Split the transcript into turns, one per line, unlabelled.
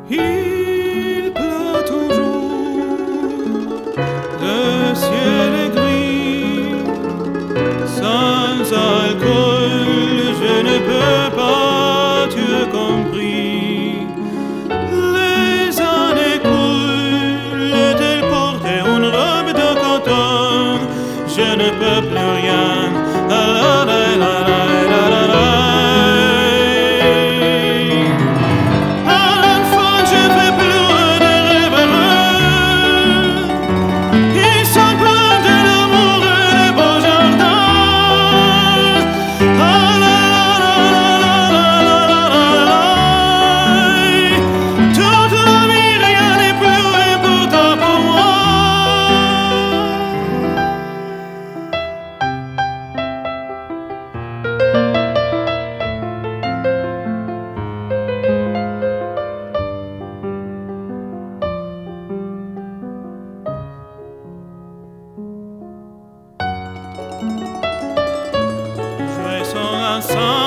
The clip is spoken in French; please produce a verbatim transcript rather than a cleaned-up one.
Il pleut toujours, le ciel est gris, sans alcool je ne peux pas, tu as compris. Les années coulent, elles portent une robe de coton, je ne peux plus rien. La, la, la, la, la, la, la. Jouer son ensemble.